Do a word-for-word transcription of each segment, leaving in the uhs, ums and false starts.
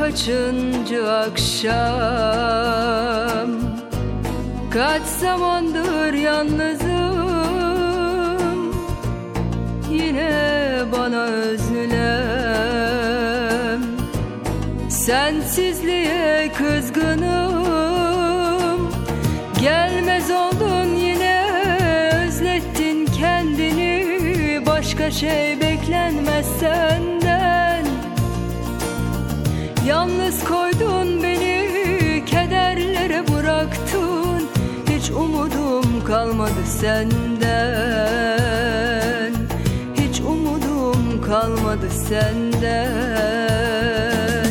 kaçıncı akşam, kaç zamandır yalnızım, yine bana özlem. Sensizliğe kızgınım, gelmez oldun yine, özlettin kendini. Başka şey beklenmez senden. Yalnız koydun beni, kederlere bıraktın. Hiç umudum kalmadı senden, hiç umudum kalmadı senden.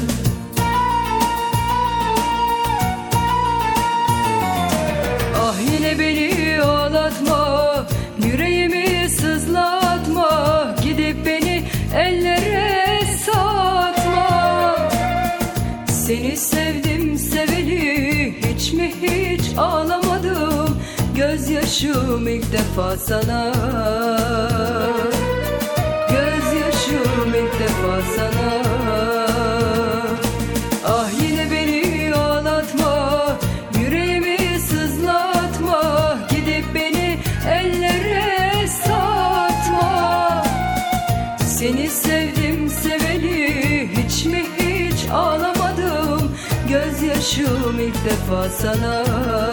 Ah yine beni ağlatma, yüreğimi sızlatma, gidip beni ellere satma. Seni sevdim seveli, hiç mi hiç ağlamadım, gözyaşım ilk defa sana. Gözyaşım ilk defa sana. Ah yine beni ağlatma, yüreğimi sızlatma, gidip beni ellere satma. Seni sevdim seveli, hiç mi hiç ağlamadım, gözyaşım ilk defa sana.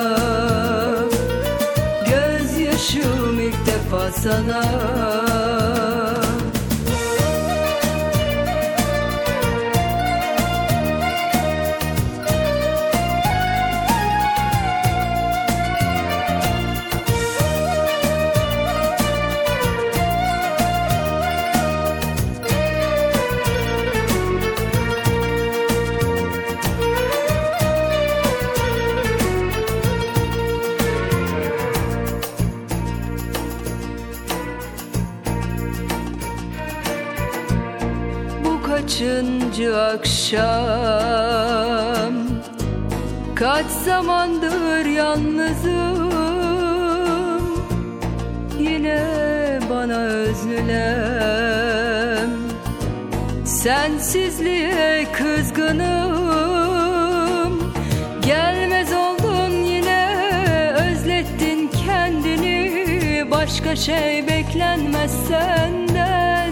Gözyaşım ilk defa sana. Kaçıncı akşam, kaç zamandır yalnızım, yine bana özlem. Sensizliğe kızgınım, gelmez oldun yine, özlettin kendini. Başka şey beklenmez senden.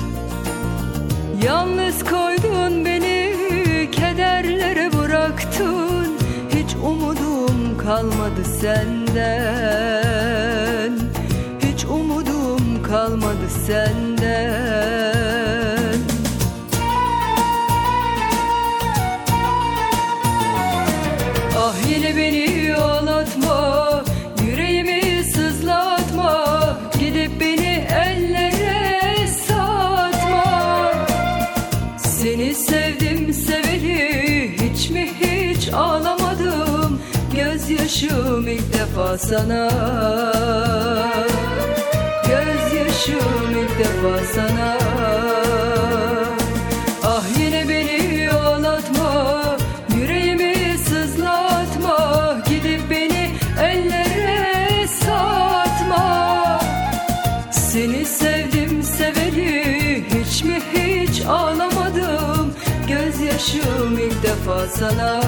Yalnız koydun beni, kederlere bıraktın. Hiç umudum kalmadı senden, hiç umudum kalmadı senden. Ah yine beni ağlatma, yüreğimi sızlatma, gidip beni ellere satma. Seni sevdim seveli, hiç mi hiç ağlamadım, gözyaşım ilk defa sana. Gözyaşım ilk defa sana. Ah yine beni ağlatma, yüreğimi sızlatma, gidip beni ellere satma. Seni sevdim seveli, hiç mi hiç ağlamadım, gözyaşım ilk defa sana.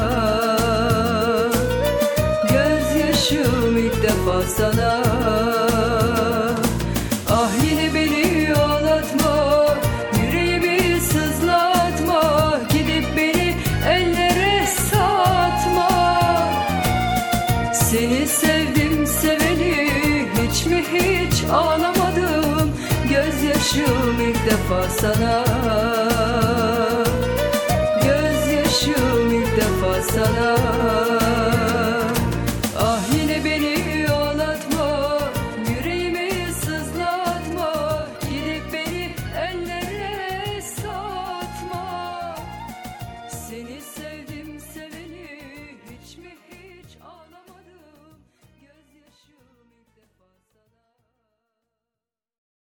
Gözyaşım ilk defa sana. Ah yine beni ağlatma, yüreğimi sızlatma, gidip beni ellere satma. Seni sevdim seveli, hiç mi hiç ağlamadım, gözyaşım ilk defa sana. Gözyaşım ilk defa sana. Ah yine beni ağlatma, yüreğimi sızlatma, gidip beni ellere satma. Seni